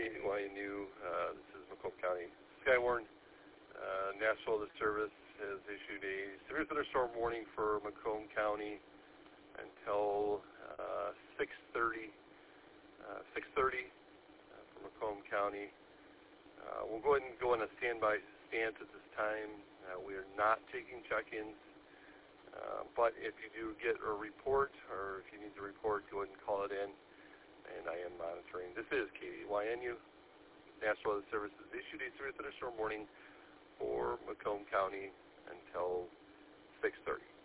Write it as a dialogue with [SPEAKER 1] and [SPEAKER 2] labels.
[SPEAKER 1] KDYNU. This is Macomb County Skywarn. National Weather Service has issued a severe thunderstorm warning for Macomb County until 6:30 for Macomb County. We'll go ahead and go on a standby stance at this time. We are not taking check-ins, but if you do get a report, or if you need to report, go ahead and call it in, and I am monitoring. This is KDYNU. National Weather Service has issued a severe thunderstorm warning for Macomb County until 6:30.